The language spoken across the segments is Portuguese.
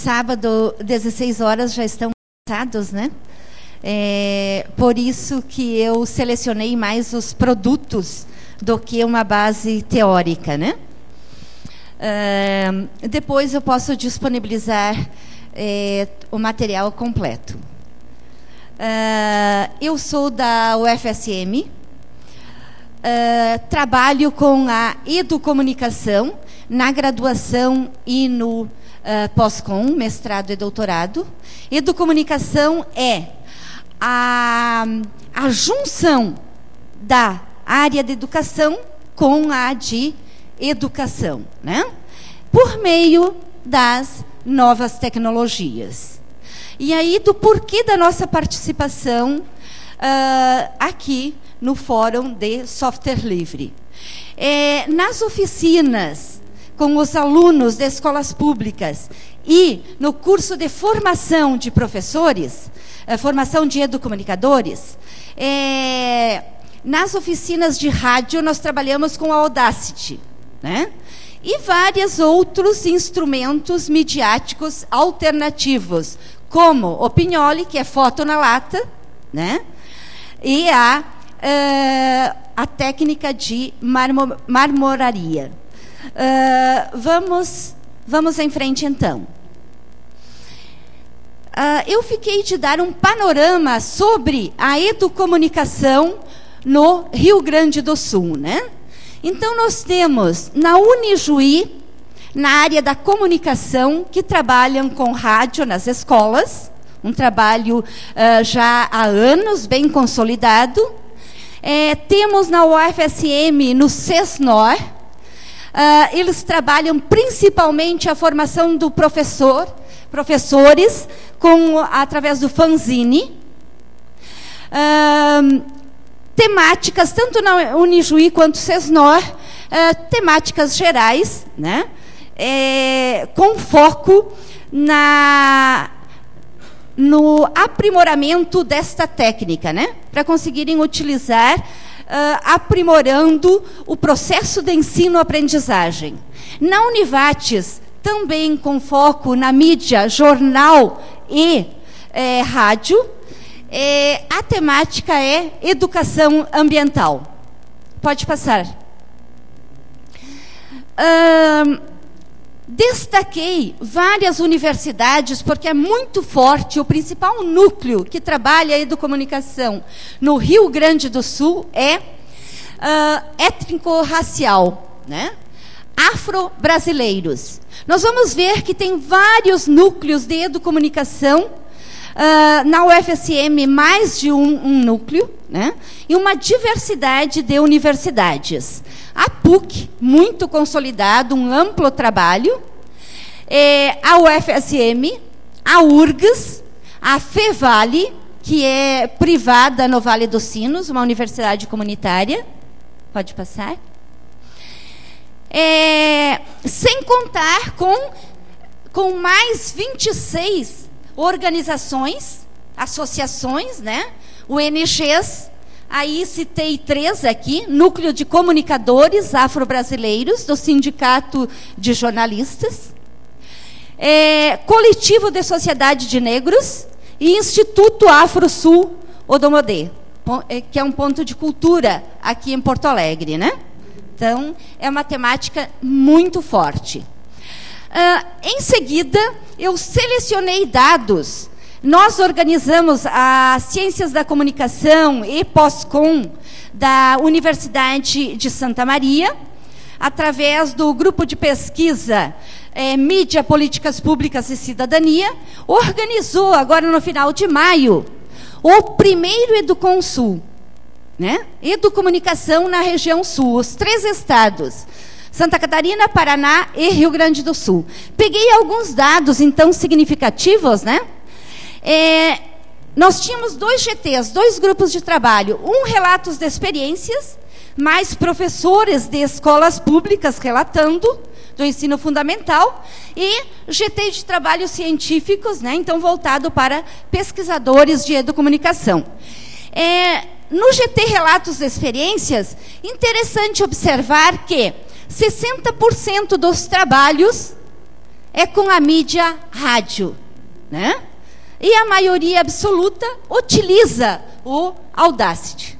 sábado, 16 horas, já estão cansados, né? Por isso que eu selecionei mais os produtos do que uma base teórica, né? Depois eu posso disponibilizar o material completo. Eu sou da UFSM, trabalho com a educomunicação na graduação e no pós-com, mestrado e doutorado. Educomunicação é a junção da área de educação com a de educação, né? Por meio das novas tecnologias. E aí, do porquê da nossa participação aqui no Fórum de Software Livre. Nas oficinas com os alunos de escolas públicas e no curso de formação de professores, formação de educomunicadores, nas oficinas de rádio nós trabalhamos com a Audacity, né? E vários outros instrumentos midiáticos alternativos, como o Pignoli, que é foto na lata, né? E a técnica de marmoraria. Vamos em frente, então. Eu fiquei de dar um panorama sobre a educomunicação no Rio Grande do Sul, né? Então, nós temos na Unijuí, na área da comunicação, que trabalham com rádio nas escolas, um trabalho já há anos, bem consolidado. Temos na UFSM, no CESNOR, eles trabalham principalmente a formação do professores, através do fanzine. Temáticas, tanto na Unijuí quanto CESNOR, temáticas gerais, né? Com foco no aprimoramento desta técnica, né? Para conseguirem utilizar, aprimorando o processo de ensino-aprendizagem. Na Univates, também com foco na mídia, jornal e rádio, a temática é educação ambiental. Pode passar. Destaquei várias universidades, porque é muito forte, o principal núcleo que trabalha a educomunicação no Rio Grande do Sul é étnico-racial, né? Afro-brasileiros. Nós vamos ver que tem vários núcleos de educomunicação, na UFSM mais de um núcleo, né? E uma diversidade de universidades. A PUC, muito consolidado, um amplo trabalho. A UFSM, a URGS, a FEVALE, que é privada no Vale dos Sinos, uma universidade comunitária. Pode passar. Sem contar com mais 26 organizações, associações, né? ONGs, aí citei 3 aqui, Núcleo de Comunicadores Afro-Brasileiros, do Sindicato de Jornalistas, Coletivo de Sociedade de Negros e Instituto Afro-Sul Odomodê, que é um ponto de cultura aqui em Porto Alegre, né? Então, é uma temática muito forte. Em seguida, eu selecionei dados. Nós organizamos as Ciências da Comunicação e Pós-Com da Universidade de Santa Maria, através do grupo de pesquisa Mídia, Políticas Públicas e Cidadania, organizou, agora no final de maio, o primeiro Educonsul, né? Educomunicação na região sul, os 3 estados, Santa Catarina, Paraná e Rio Grande do Sul. Peguei alguns dados, então, significativos, né? Nós tínhamos 2 GTs, 2 grupos de trabalho. Um, relatos de experiências, mais professores de escolas públicas relatando do ensino fundamental, e GT de trabalhos científicos, né? Então, voltado para pesquisadores de educomunicação. No GT Relatos de Experiências, interessante observar que 60% dos trabalhos é com a mídia rádio, né? E a maioria absoluta utiliza o Audacity.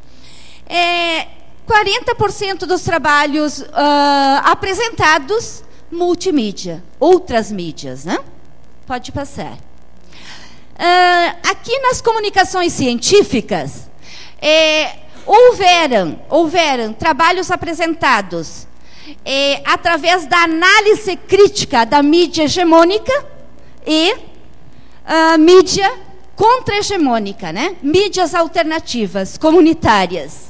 40% dos trabalhos apresentados, multimídia, outras mídias, né? Pode passar. Aqui nas comunicações científicas, houveram trabalhos apresentados através da análise crítica da mídia hegemônica e mídia contra-hegemônica, né? Mídias alternativas, comunitárias.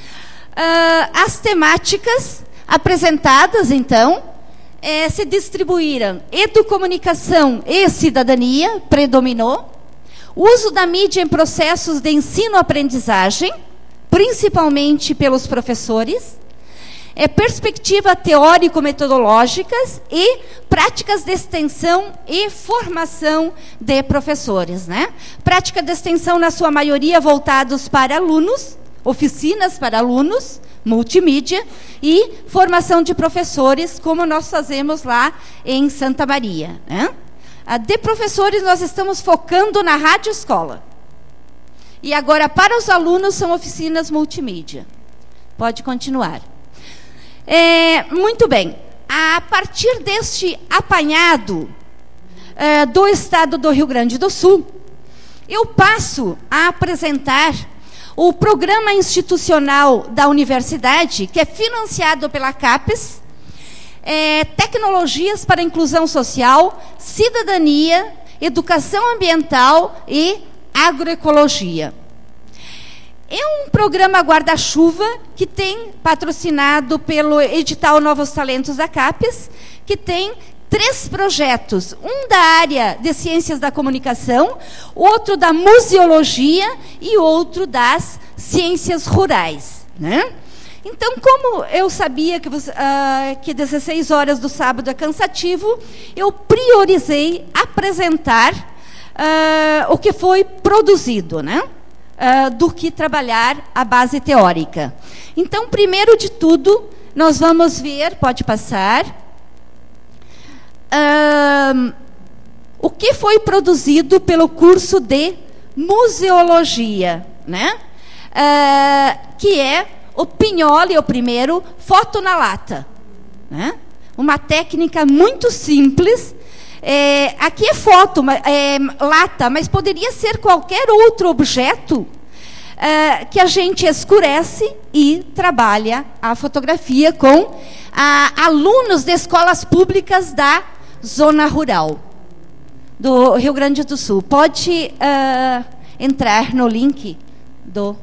As temáticas apresentadas, então, se distribuíram. Educomunicação e cidadania predominou. Uso da mídia em processos de ensino-aprendizagem, principalmente pelos professores. Perspectiva teórico-metodológicas e práticas de extensão e formação de professores, né? Prática de extensão, na sua maioria, voltados para alunos, oficinas para alunos, multimídia, e formação de professores, como nós fazemos lá em Santa Maria, né? De professores, nós estamos focando na rádio escola. E agora, para os alunos, são oficinas multimídia. Pode continuar. Muito bem. A partir deste apanhado do estado do Rio Grande do Sul, eu passo a apresentar o programa institucional da universidade, que é financiado pela CAPES, Tecnologias para a Inclusão Social, Cidadania, Educação Ambiental e Agroecologia. É um programa guarda-chuva que tem patrocinado pelo edital Novos Talentos da CAPES, que tem 3 projetos, um da área de ciências da comunicação, outro da museologia e outro das ciências rurais, né? Então, como eu sabia que 16 horas do sábado é cansativo, eu priorizei apresentar o que foi produzido, né? Do que trabalhar a base teórica. Então, primeiro de tudo, nós vamos ver, pode passar, o que foi produzido pelo curso de museologia, né? Que é o Pignoli, o primeiro, foto na lata, né? Uma técnica muito simples. Aqui é foto, lata, mas poderia ser qualquer outro objeto que a gente escurece e trabalha a fotografia com alunos de escolas públicas da zona rural do Rio Grande do Sul. Pode entrar no link do...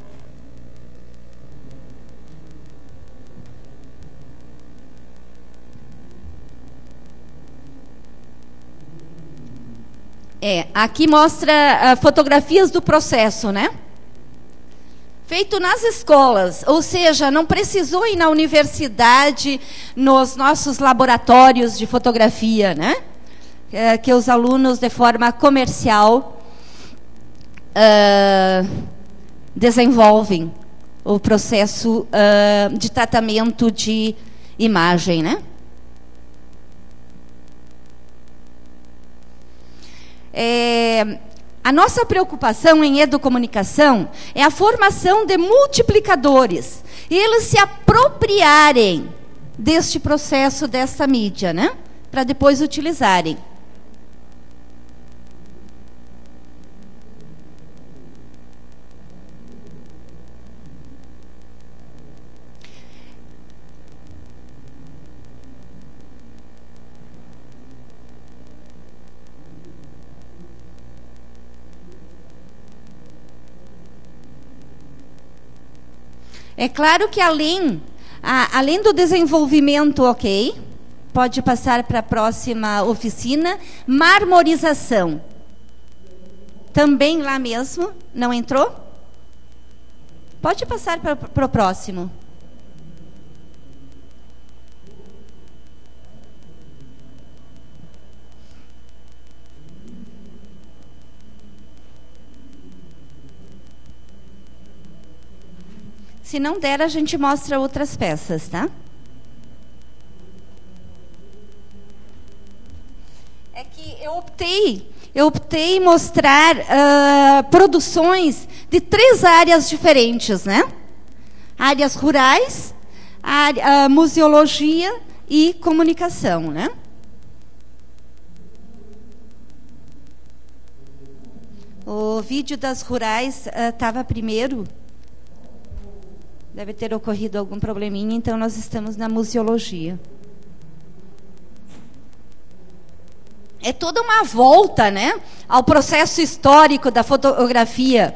Aqui mostra fotografias do processo, né? Feito nas escolas, ou seja, não precisou ir na universidade, nos nossos laboratórios de fotografia, né? Que os alunos, de forma comercial, desenvolvem o processo de tratamento de imagem, né? A nossa preocupação em educomunicação é a formação de multiplicadores, e eles se apropriarem deste processo, dessa mídia, né? Para depois utilizarem. É claro que além do desenvolvimento, ok, pode passar para a próxima oficina, marmorização. Também lá mesmo, não entrou? Pode passar para o próximo. Se não der, a gente mostra outras peças, tá? E eu optei em mostrar produções de 3 áreas diferentes, né? Áreas rurais, museologia e comunicação, né? O vídeo das rurais estava primeiro. Deve ter ocorrido algum probleminha, então nós estamos na museologia. É toda uma volta, né, ao processo histórico da fotografia.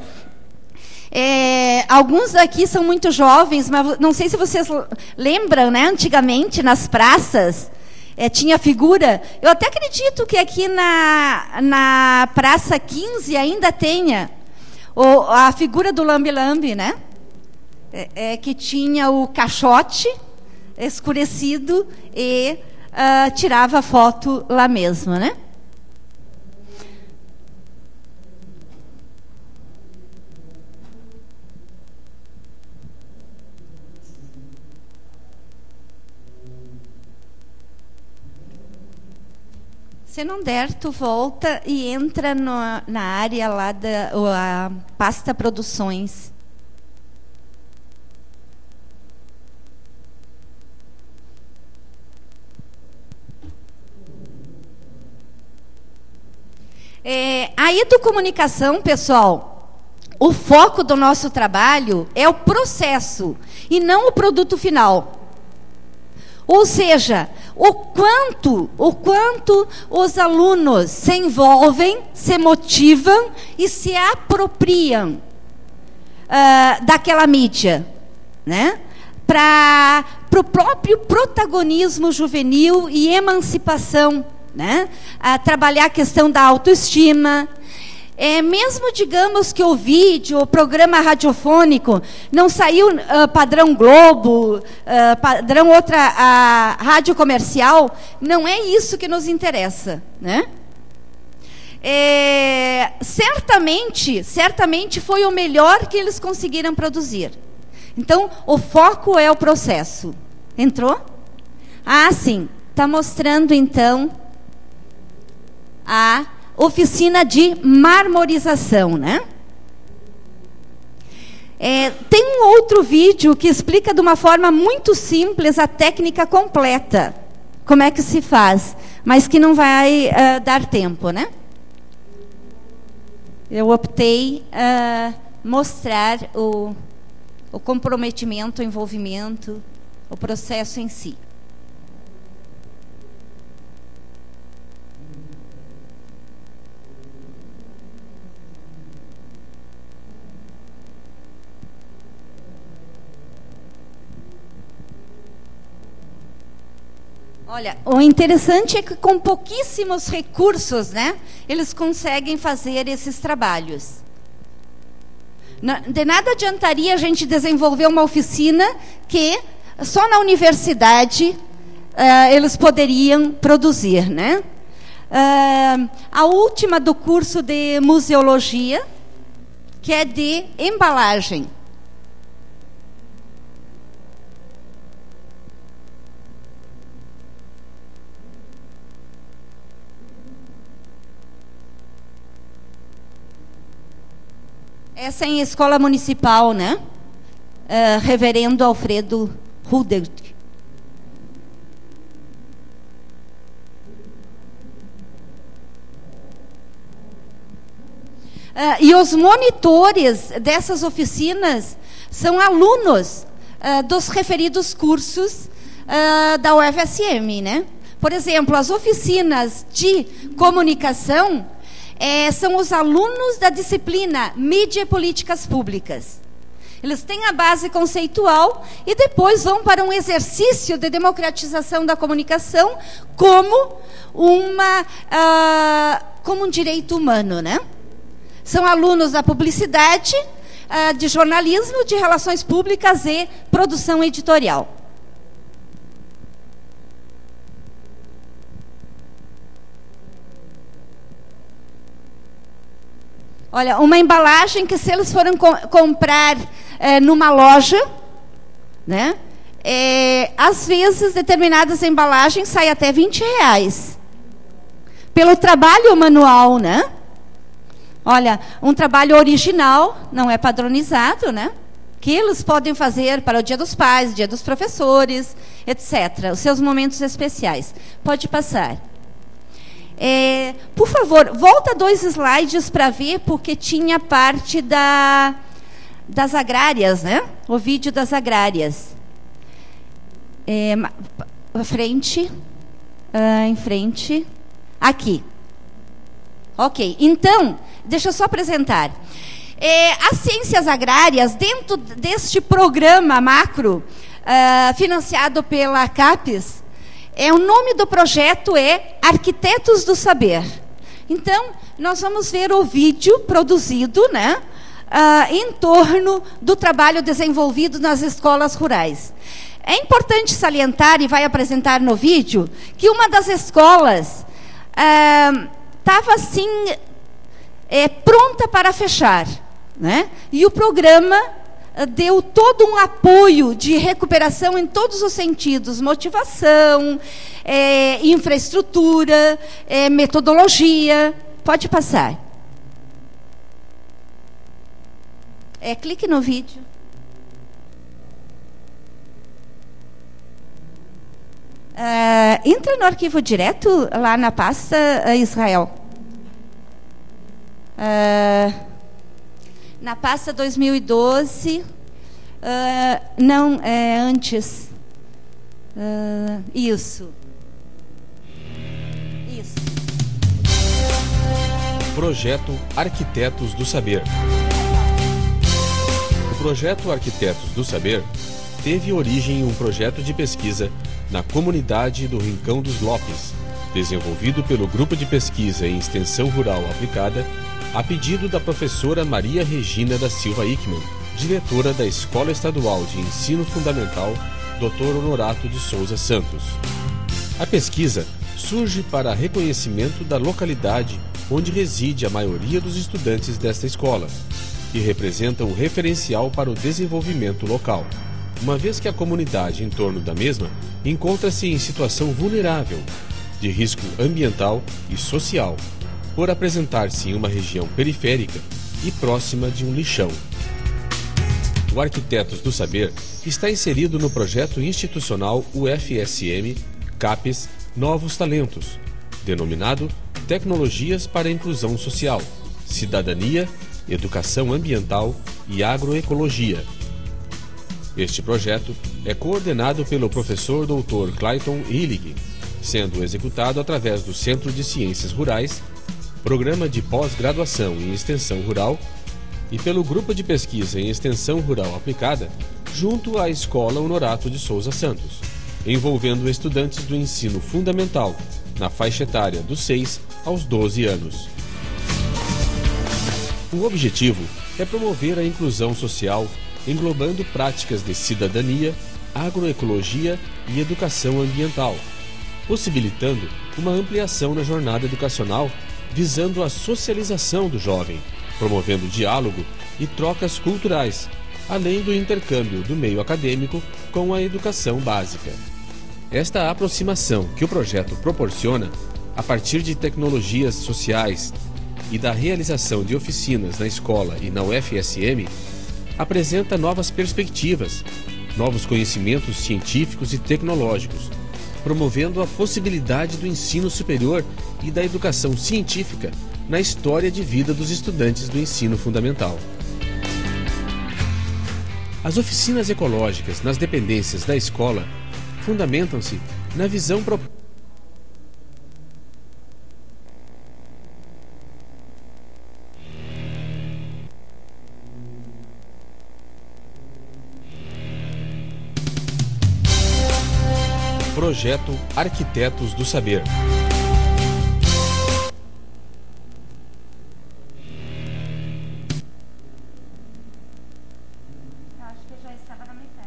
Alguns daqui são muito jovens, mas não sei se vocês lembram, né, antigamente, nas praças, tinha figura. Eu até acredito que aqui na Praça 15 ainda tenha a figura do lambe-lambe, né? Que tinha o caixote escurecido e tirava a foto lá mesmo, né? Se não der, tu volta e entra na área lá da pasta produções. A educomunicação, pessoal, o foco do nosso trabalho é o processo e não o produto final. Ou seja, o quanto os alunos se envolvem, se motivam e se apropriam daquela mídia, né? Para o próprio protagonismo juvenil e emancipação, né? Trabalhar a questão da autoestima. Mesmo, digamos, que o vídeo, o programa radiofônico, não saiu padrão Globo, padrão outra rádio comercial, não é isso que nos interessa, né? Certamente foi o melhor que eles conseguiram produzir. Então, o foco é o processo. Entrou? Sim. Está mostrando, então, a oficina de marmorização, né? Tem um outro vídeo que explica de uma forma muito simples a técnica completa, como é que se faz, mas que não vai dar tempo, né? Eu optei mostrar o comprometimento, o envolvimento, o processo em si. Olha, o interessante é que com pouquíssimos recursos, né, eles conseguem fazer esses trabalhos. De nada adiantaria a gente desenvolver uma oficina que só na universidade eles poderiam produzir, né? A última do curso de museologia, que é de embalagem. Essa é em escola municipal, né? Reverendo Alfredo Rudert. E os monitores dessas oficinas são alunos dos referidos cursos da UFSM, né? Por exemplo, as oficinas de comunicação são os alunos da disciplina Mídia e Políticas Públicas. Eles têm a base conceitual e depois vão para um exercício de democratização da comunicação como um direito humano, né? São alunos da publicidade, de jornalismo, de relações públicas e produção editorial. Olha, uma embalagem que se eles forem comprar numa loja, né, às vezes determinadas embalagens saem até R$20. pelo trabalho manual, né? Olha, um trabalho original, não é padronizado, né? Que eles podem fazer para o Dia dos Pais, Dia dos Professores, etc. Os seus momentos especiais. Pode passar. Por favor, volta 2 slides para ver, porque tinha parte das agrárias, né? O vídeo das agrárias. Frente. Em frente. Aqui. Ok. Então, deixa eu só apresentar. As ciências agrárias, dentro deste programa macro, financiado pela CAPES, o nome do projeto é Arquitetos do Saber. Então, nós vamos ver o vídeo produzido, né, em torno do trabalho desenvolvido nas escolas rurais. É importante salientar, e vai apresentar no vídeo, que uma das escolas estava assim, pronta para fechar, né? E o programa deu todo um apoio de recuperação em todos os sentidos, motivação, infraestrutura, metodologia. Pode passar. Clique no vídeo. Entra no arquivo direto, lá na pasta Israel. Na pasta 2012, não, antes. Isso. Projeto Arquitetos do Saber. O projeto Arquitetos do Saber teve origem em um projeto de pesquisa na comunidade do Rincão dos Lopes, desenvolvido pelo Grupo de Pesquisa em Extensão Rural Aplicada, a pedido da professora Maria Regina da Silva Ickman, diretora da Escola Estadual de Ensino Fundamental, Dr. Honorato de Souza Santos. A pesquisa surge para reconhecimento da localidade onde reside a maioria dos estudantes desta escola, que representa um referencial para o desenvolvimento local, uma vez que a comunidade em torno da mesma encontra-se em situação vulnerável, de risco ambiental e social, por apresentar-se em uma região periférica e próxima de um lixão. O Arquitetos do Saber está inserido no projeto institucional UFSM CAPES Novos Talentos, denominado Tecnologias para a Inclusão Social, Cidadania, Educação Ambiental e Agroecologia. Este projeto é coordenado pelo professor Dr. Clayton Hillig, sendo executado através do Centro de Ciências Rurais, Programa de Pós-Graduação em Extensão Rural e pelo Grupo de Pesquisa em Extensão Rural Aplicada, junto à Escola Honorato de Souza Santos, envolvendo estudantes do ensino fundamental, na faixa etária dos 6 aos 12 anos. O objetivo é promover a inclusão social, englobando práticas de cidadania, agroecologia e educação ambiental, possibilitando uma ampliação na jornada educacional, visando a socialização do jovem, promovendo diálogo e trocas culturais, além do intercâmbio do meio acadêmico com a educação básica. Esta aproximação que o projeto proporciona, a partir de tecnologias sociais e da realização de oficinas na escola e na UFSM, apresenta novas perspectivas, novos conhecimentos científicos e tecnológicos, promovendo a possibilidade do ensino superior e da educação científica na história de vida dos estudantes do ensino fundamental. As oficinas ecológicas nas dependências da escola fundamentam-se na visão Projeto Arquitetos do Saber. Acho que já estava na metade.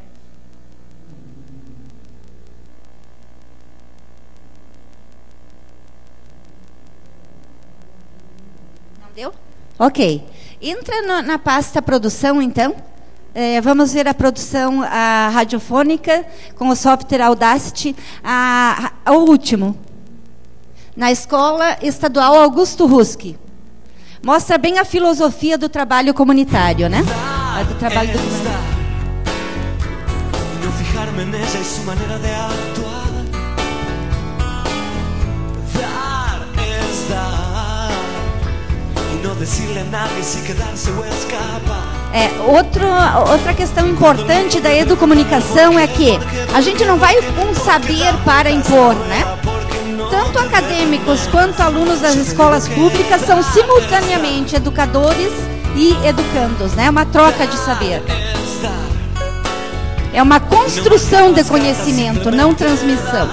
Não deu? Ok. Entra na pasta produção, então. Vamos ver a produção radiofônica com o software Audacity. O último. na Escola Estadual Augusto Ruski. Mostra bem a filosofia do trabalho comunitário, né? Do trabalho do comunitário. No fijarme en ella y su manera de actuar. Dar es dar. Y no decirle a nadie si quedarse o escapar. Outra questão importante da educomunicação é que a gente não vai um saber para impor, né? Tanto acadêmicos quanto alunos das escolas públicas são simultaneamente educadores e educandos, né? Uma troca de saber. É uma construção de conhecimento, não transmissão.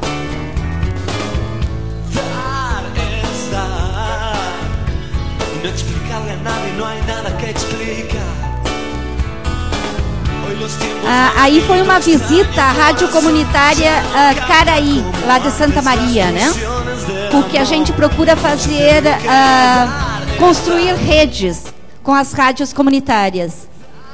Aí foi uma visita à rádio comunitária Caraí, lá de Santa Maria, né? Porque a gente procura fazer, construir redes com as rádios comunitárias.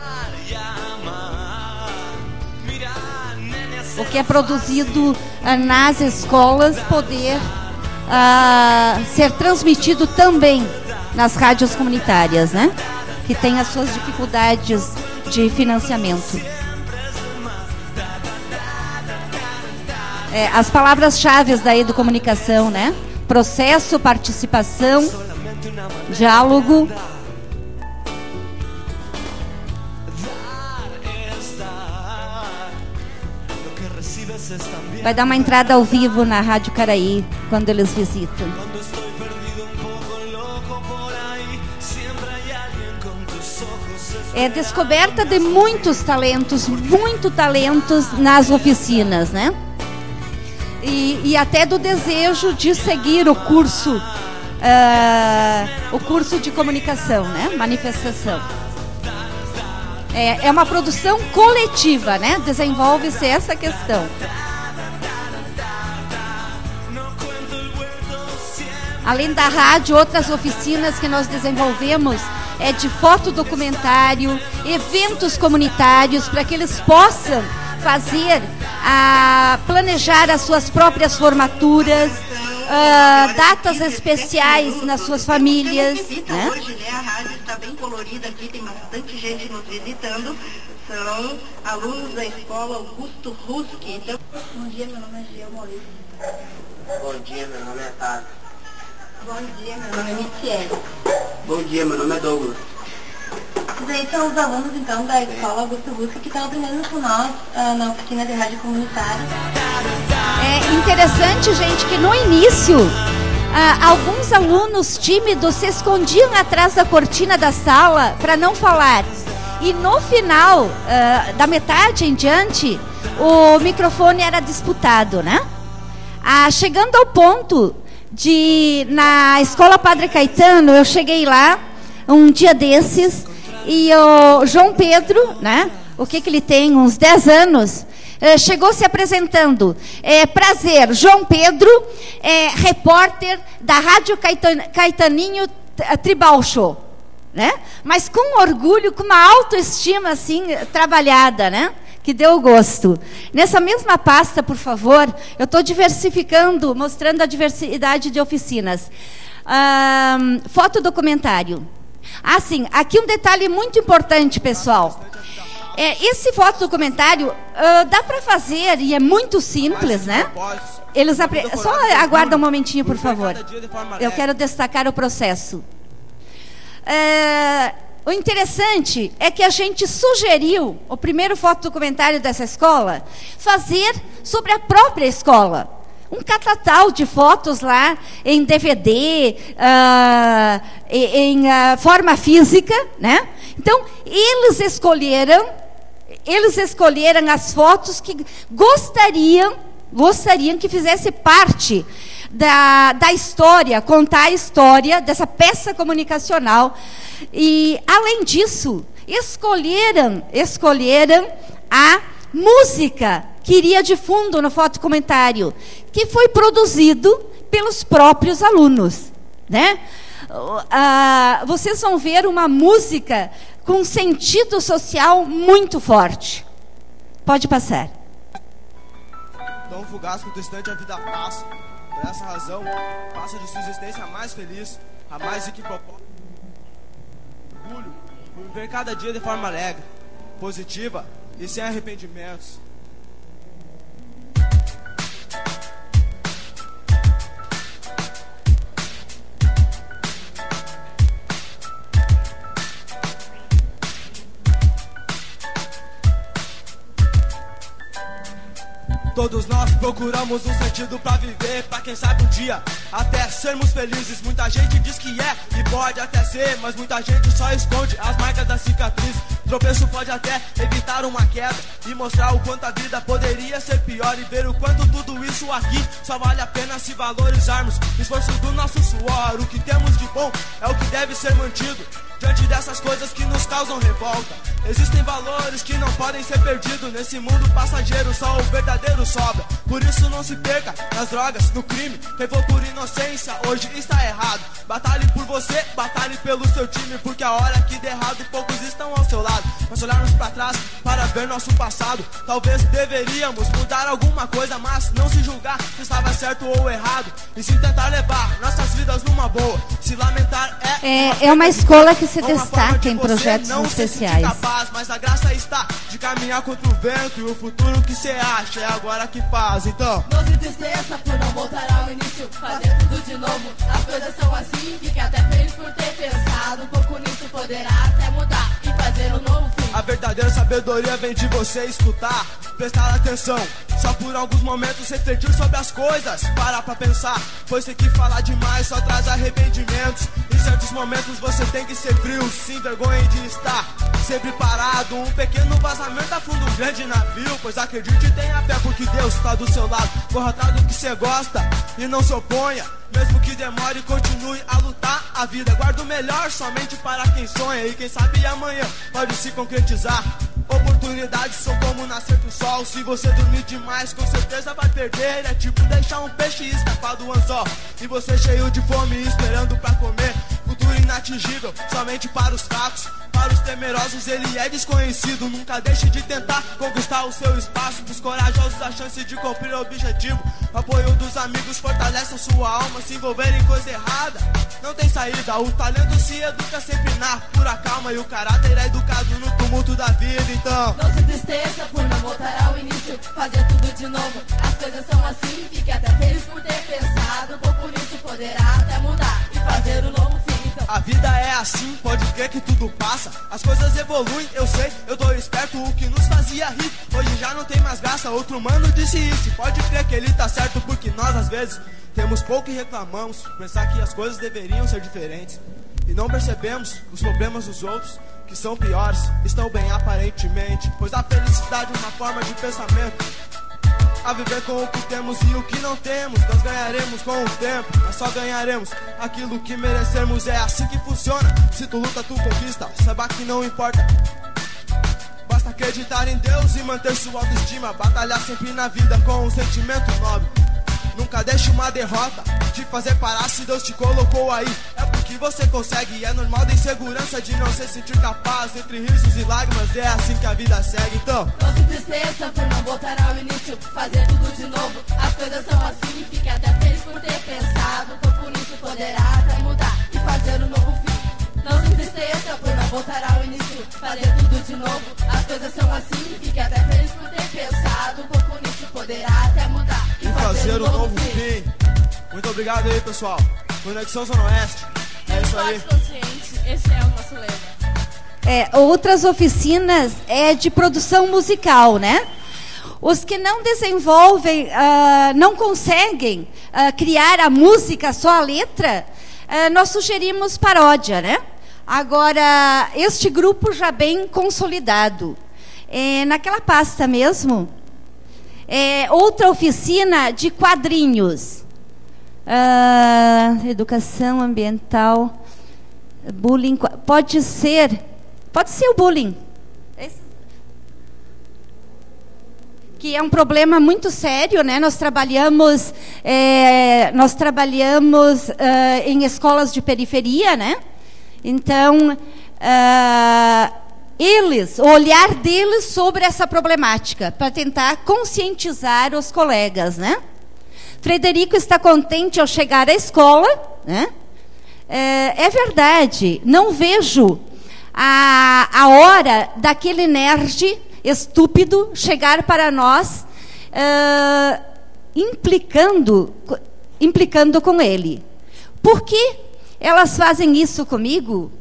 O que é produzido nas escolas poder ser transmitido também nas rádios comunitárias, né? Que tem as suas dificuldades de financiamento. As palavras-chave da educomunicação, né? Processo, participação, diálogo. Vai dar uma entrada ao vivo na Rádio Caraí quando eles visitam. É descoberta de muitos talentos, nas oficinas, né? E até do desejo de seguir o curso de comunicação, né? Manifestação. É uma produção coletiva, né? Desenvolve-se essa questão. Além da rádio, outras oficinas que nós desenvolvemos de fotodocumentário, eventos comunitários, para que eles possam fazer, planejar as suas próprias formaturas, datas especiais nas suas famílias. Né? Hoje, né, a rádio está bem colorida aqui, tem bastante gente nos visitando. São alunos da escola Augusto Ruski. Então... Bom dia, meu nome é Gil Maurício. Bom dia, meu nome é Tato. Bom dia, meu nome é Michele. Bom dia, meu nome é Douglas. Esses aí são os alunos, então, da escola Augusto Ruski que estão aprendendo com nós na oficina de rádio comunitária. É interessante, gente, que no início, alguns alunos tímidos se escondiam atrás da cortina da sala para não falar. E no final, da metade em diante, o microfone era disputado, né? Chegando ao ponto na Escola Padre Caetano, eu cheguei lá um dia desses e o João Pedro, né? O que ele tem? Uns 10 anos. Chegou se apresentando. Prazer, João Pedro, repórter da Rádio Caetaninho Tribal Show. Né? Mas com orgulho, com uma autoestima assim, trabalhada, né? Que deu gosto. Nessa mesma pasta, por favor, eu estou diversificando, mostrando a diversidade de oficinas. Fotodocumentário. Sim, aqui um detalhe muito importante, pessoal. Esse fotodocumentário dá para fazer e é muito simples, né? Eles só aguarda um momentinho, por favor. Eu quero destacar o processo. O interessante é que a gente sugeriu, o primeiro fotodocumentário dessa escola, fazer sobre a própria escola. Um catatal de fotos lá em DVD, em forma física, né? Então, eles escolheram as fotos que gostariam que fizesse parte da história, contar a história dessa peça comunicacional. E, além disso, escolheram a música que iria de fundo no fotodocumentário, que foi produzido pelos próprios alunos, né? Vocês vão ver uma música com sentido social muito forte. Pode passar. Tão fugaz que o distante a vida passa. Por essa razão, faça de sua existência a mais feliz, a mais rica e propósito. Orgulho por viver cada dia de forma alegre, positiva e sem arrependimentos. Todos nós procuramos um sentido pra viver, pra quem sabe um dia até sermos felizes. Muita gente diz que é e pode até ser, mas muita gente só esconde as marcas da cicatriz. Tropeço pode até evitar uma queda e mostrar o quanto a vida poderia ser pior, e ver o quanto tudo isso aqui só vale a pena se valorizarmos o esforço do nosso suor. O que temos de bom é o que deve ser mantido diante dessas coisas que nos causam revolta. Existem valores que não podem ser perdidos. Nesse mundo passageiro só o verdadeiro sobra. Por isso não se perca nas drogas, no crime. Quem for por inocência hoje está errado. Batalhe por você, batalhe pelo seu time, porque a hora que der errado poucos estão ao seu lado. Mas olharmos pra trás para ver nosso passado, talvez deveríamos mudar alguma coisa, mas não se julgar se estava certo ou errado, e sim tentar levar nossas vidas numa boa. Se lamentar é uma escola que se destaca em projetos especiais. Capaz, mas a graça está de caminhar contra o vento, e o futuro que você acha é agora que faz. Então não se entristeça por não voltar ao início, fazer tudo de novo. As coisas são assim, fique até feliz por ter pensado. Um pouco nisso poderá até mudar e fazer um novo fim. A verdadeira sabedoria vem de você escutar, prestar atenção, só por alguns momentos refletir sobre as coisas, parar pra pensar, pois sei que falar demais só traz arrependimentos. Em certos momentos você tem que ser frio, sem vergonha de estar sempre parado. Um pequeno vazamento afunda um grande navio, pois acredite e tenha fé, porque Deus está do seu lado. Corra atrás do que você gosta e não se oponha, mesmo que demore, continue a lutar. A vida guarda o melhor somente para quem sonha, e quem sabe amanhã pode se concretizar. Oportunidades são como nascer do sol. Se você dormir demais, com certeza vai perder. É tipo deixar um peixe escapar do anzol, e você cheio de fome esperando pra comer. Futuro inatingível somente para os fracos, para os temerosos ele é desconhecido. Nunca deixe de tentar conquistar o seu espaço, dos corajosos a chance de cumprir o objetivo. O apoio dos amigos fortalece a sua alma. Se envolver em coisa errada não tem saída. O talento se educa sempre na pura calma, e o caráter é educado no tumulto da vida. Então não se entristeça por não voltar ao início, fazer tudo de novo. As coisas são assim, fique até feliz por ter pensado. Um pouco nisso poderá até mudar e fazer um novo fim. Então a vida é assim, pode crer que tudo passa. As coisas evoluem, eu sei, eu tô esperto. O que nos fazia rir, hoje já não tem mais graça. Outro mano disse isso, pode crer que ele tá certo, porque nós às vezes temos pouco e reclamamos, pensar que as coisas deveriam ser diferentes, e não percebemos os problemas dos outros, que são piores, estão bem aparentemente. Pois a felicidade é uma forma de pensamento, a viver com o que temos e o que não temos. Nós ganharemos com o tempo, nós só ganharemos aquilo que merecemos. É assim que funciona, se tu luta tu conquista, saiba que não importa. Basta acreditar em Deus e manter sua autoestima, batalhar sempre na vida com um sentimento nobre. Nunca deixe uma derrota te fazer parar. Se Deus te colocou aí, é porque você consegue. É normal da insegurança de não se sentir capaz. Entre risos e lágrimas é assim que a vida segue. Então não se entristeça por não voltar ao início, fazer tudo de novo. As coisas são assim, fique até feliz por ter pensado. Um pouco nisso poderá até mudar e fazer um novo fim. Não se entristeça por não voltar ao início, fazer tudo de novo. As coisas são assim, fique até feliz por ter pensado. Um pouco nisso poderá até mudar e fazer um novo fim. Muito obrigado aí, pessoal. Conexão Zona Oeste. É isso aí. Consciente, esse é o nosso lema. Outras oficinas de produção musical, né? Os que não desenvolvem, não conseguem criar a música, só a letra, nós sugerimos paródia, né? Agora, este grupo já bem consolidado. Naquela pasta mesmo, outra oficina de quadrinhos. Educação ambiental, bullying, pode ser o bullying, que é um problema muito sério, né? Nós trabalhamos em escolas de periferia, né? Então, o olhar deles sobre essa problemática, para tentar conscientizar os colegas, né? Frederico está contente ao chegar à escola, né? É verdade, não vejo a hora daquele nerd estúpido chegar para nós implicando com ele. Por que elas fazem isso comigo?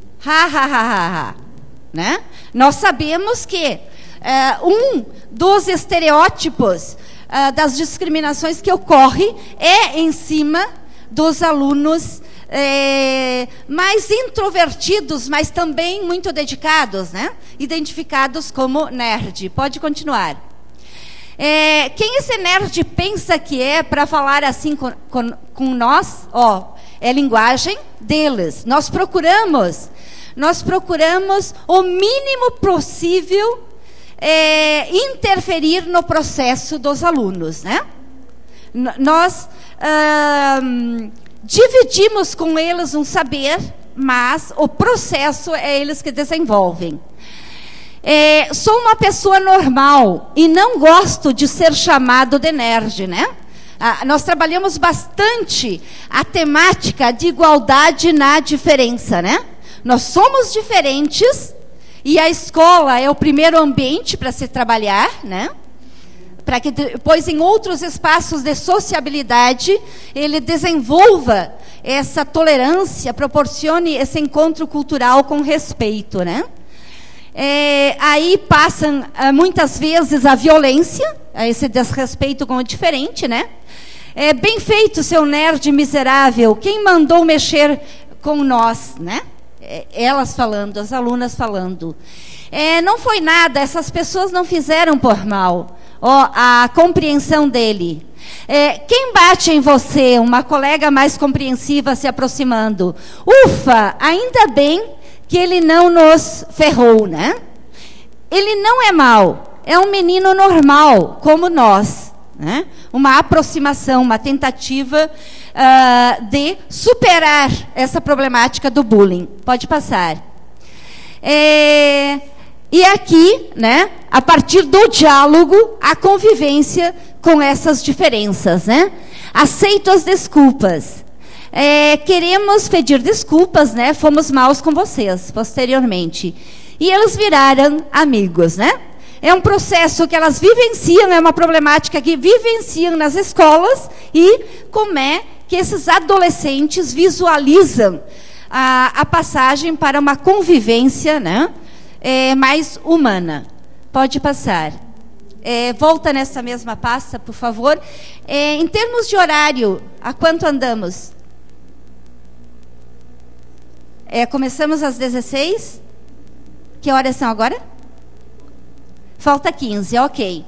Né? Nós sabemos que um dos estereótipos das discriminações que ocorre é em cima dos alunos mais introvertidos, mas também muito dedicados, né? Identificados como nerd. Pode continuar. Quem esse nerd pensa que é para falar assim com nós? É linguagem deles. Nós procuramos o mínimo possível interferir no processo dos alunos, né? Nós dividimos com eles um saber, mas o processo é eles que desenvolvem. Sou uma pessoa normal e não gosto de ser chamado de nerd, né? Nós trabalhamos bastante a temática de igualdade na diferença, né? Nós somos diferentes e a escola é o primeiro ambiente para se trabalhar, né? Para que depois em outros espaços de sociabilidade ele desenvolva essa tolerância, proporcione esse encontro cultural com respeito, né? Aí passam muitas vezes a violência, esse desrespeito com o diferente, né? Bem feito, seu nerd miserável, quem mandou mexer com nós, né? Elas falando, as alunas falando. Não foi nada, essas pessoas não fizeram por mal. A compreensão dele. Quem bate em você? Uma colega mais compreensiva se aproximando. Ufa, ainda bem que ele não nos ferrou, né? Ele não é mau, é um menino normal, como nós, né? Uma aproximação, uma tentativa de superar essa problemática do bullying. Pode passar. E aqui, né, a partir do diálogo, a convivência com essas diferenças, né? Aceito as desculpas. Queremos pedir desculpas, né? Fomos maus com vocês, posteriormente. E eles viraram amigos, né? É um processo que elas vivenciam, é uma problemática que vivenciam nas escolas e como é que esses adolescentes visualizam a passagem para uma convivência, né? Mais humana. Pode passar. Volta nessa mesma pasta, por favor. Em termos de horário, a quanto andamos? Começamos às 16? Que horas são agora? Falta 15, ok.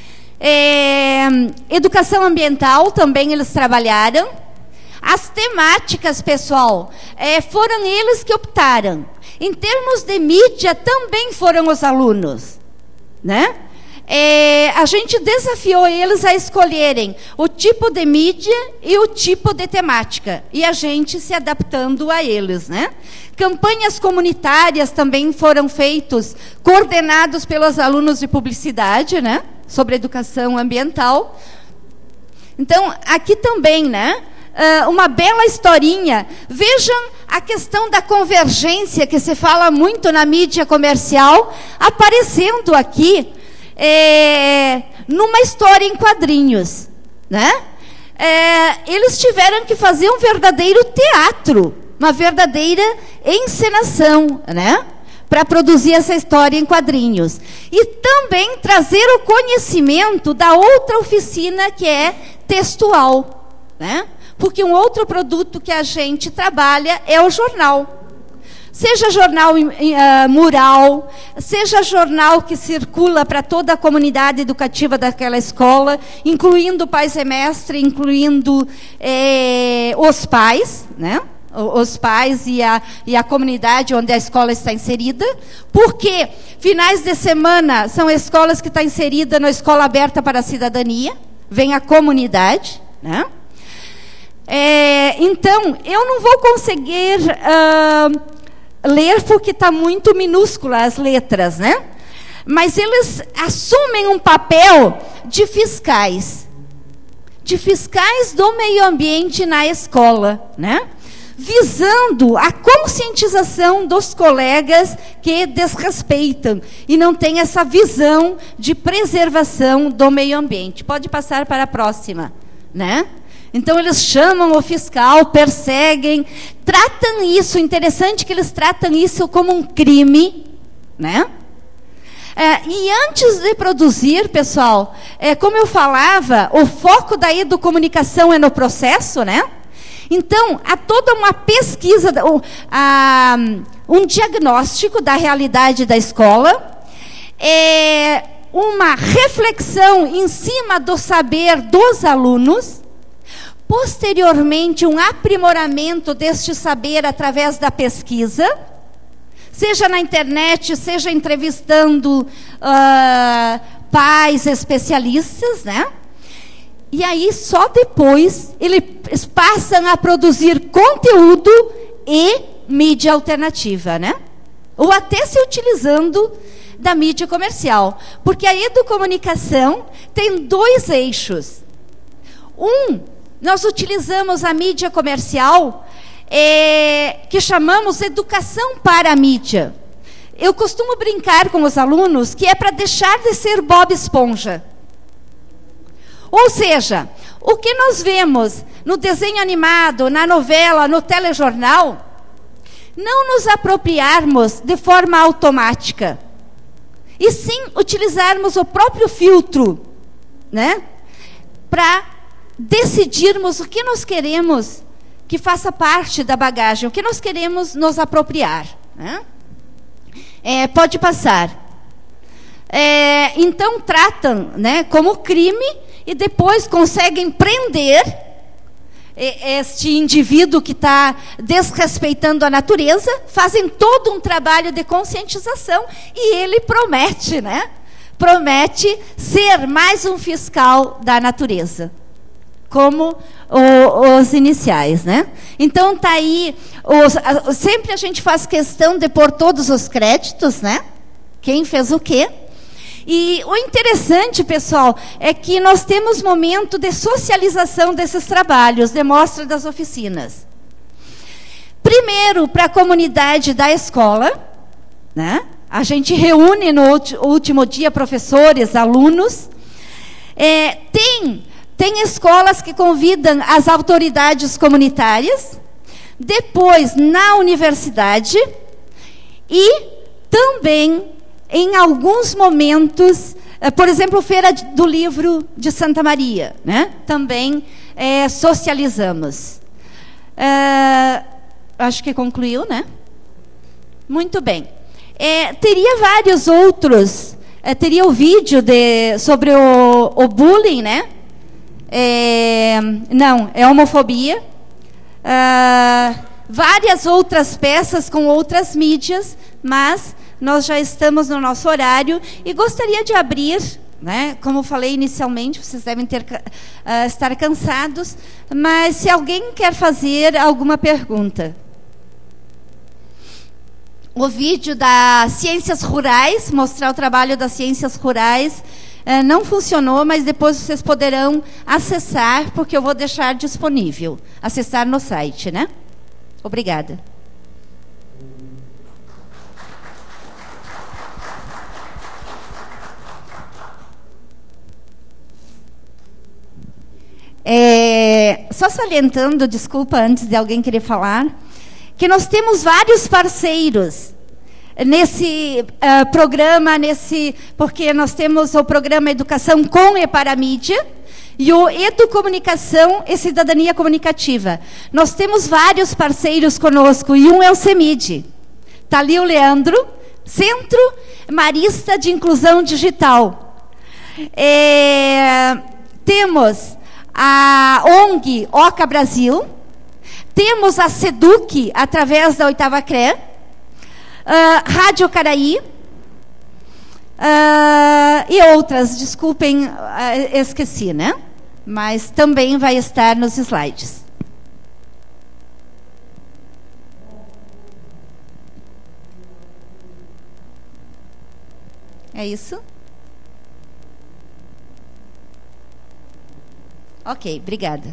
Educação ambiental, também eles trabalharam. As temáticas, pessoal, foram eles que optaram. Em termos de mídia, também foram os alunos, né? A gente desafiou eles a escolherem o tipo de mídia e o tipo de temática. E a gente se adaptando a eles, né? Campanhas comunitárias também foram feitas, coordenados pelos alunos de publicidade, né? Sobre educação ambiental. Então, aqui também, né? Uma bela historinha. Vejam a questão da convergência, que se fala muito na mídia comercial, aparecendo aqui numa história em quadrinhos, né? Eles tiveram que fazer um verdadeiro teatro, uma verdadeira encenação, né? Para produzir essa história em quadrinhos. E também trazer o conhecimento da outra oficina, que é textual, né? Porque um outro produto que a gente trabalha é o jornal. Seja jornal mural, seja jornal que circula para toda a comunidade educativa daquela escola, incluindo pais e mestre, incluindo os pais, né? Os pais e a comunidade onde a escola está inserida, porque finais de semana são escolas que estão inseridas na Escola Aberta para a Cidadania, vem a comunidade, né? Então, eu não vou conseguir ler porque está muito minúscula as letras, né? Mas eles assumem um papel de fiscais. de fiscais do meio ambiente na escola, né? Visando a conscientização dos colegas que desrespeitam e não têm essa visão de preservação do meio ambiente. Pode passar para a próxima, né? Então, eles chamam o fiscal, perseguem, tratam isso, interessante que eles tratam isso como um crime, né? E antes de produzir, pessoal, como eu falava, o foco da educomunicação é no processo, né? Então, há toda uma pesquisa, um diagnóstico da realidade da escola, uma reflexão em cima do saber dos alunos, posteriormente um aprimoramento deste saber através da pesquisa, seja na internet, seja entrevistando pais especialistas, né? E aí, só depois, eles passam a produzir conteúdo e mídia alternativa, né? Ou até se utilizando da mídia comercial. Porque a educomunicação tem 2 eixos. Nós utilizamos a mídia comercial, que chamamos educação para a mídia. Eu costumo brincar com os alunos que é para deixar de ser Bob Esponja. Ou seja, o que nós vemos no desenho animado, na novela, no telejornal, não nos apropriarmos de forma automática, e sim utilizarmos o próprio filtro, né, para decidirmos o que nós queremos que faça parte da bagagem, o que nós queremos nos apropriar, né? Pode passar. Então, tratam, né, como crime, e depois conseguem prender este indivíduo que está desrespeitando a natureza, fazem todo um trabalho de conscientização, e ele promete, né? Promete ser mais um fiscal da natureza, como os iniciais, né? Então, está aí, sempre a gente faz questão de pôr todos os créditos, né? Quem fez o quê? E o interessante, pessoal, é que nós temos momento de socialização desses trabalhos, de mostra das oficinas. Primeiro, para a comunidade da escola, né? A gente reúne no último dia professores, alunos. Tem escolas que convidam as autoridades comunitárias, depois na universidade, e também em alguns momentos, por exemplo, Feira do Livro de Santa Maria, né? Também socializamos. Acho que concluiu, né? Muito bem. Teria vários outros, teria o vídeo sobre o bullying, né? Não, é homofobia. Várias outras peças com outras mídias, mas nós já estamos no nosso horário e gostaria de abrir, né, como falei inicialmente, vocês devem estar cansados, mas se alguém quer fazer alguma pergunta. O vídeo das ciências rurais, mostrar o trabalho das ciências rurais, não funcionou, mas depois vocês poderão acessar, porque eu vou deixar disponível, acessar no site, né? Obrigada. Só salientando, desculpa, antes de alguém querer falar, que nós temos vários parceiros nesse programa, porque nós temos o programa Educação com e para a Mídia, e o Educomunicação e Cidadania Comunicativa. Nós temos vários parceiros conosco, e um é o CEMID. Está ali o Leandro, Centro Marista de Inclusão Digital. Temos a ONG Oca Brasil, temos a SEDUC, através da 8ª CRE, Rádio Caraí, e outras, desculpem, esqueci, né? Mas também vai estar nos slides. É isso? Ok, obrigada.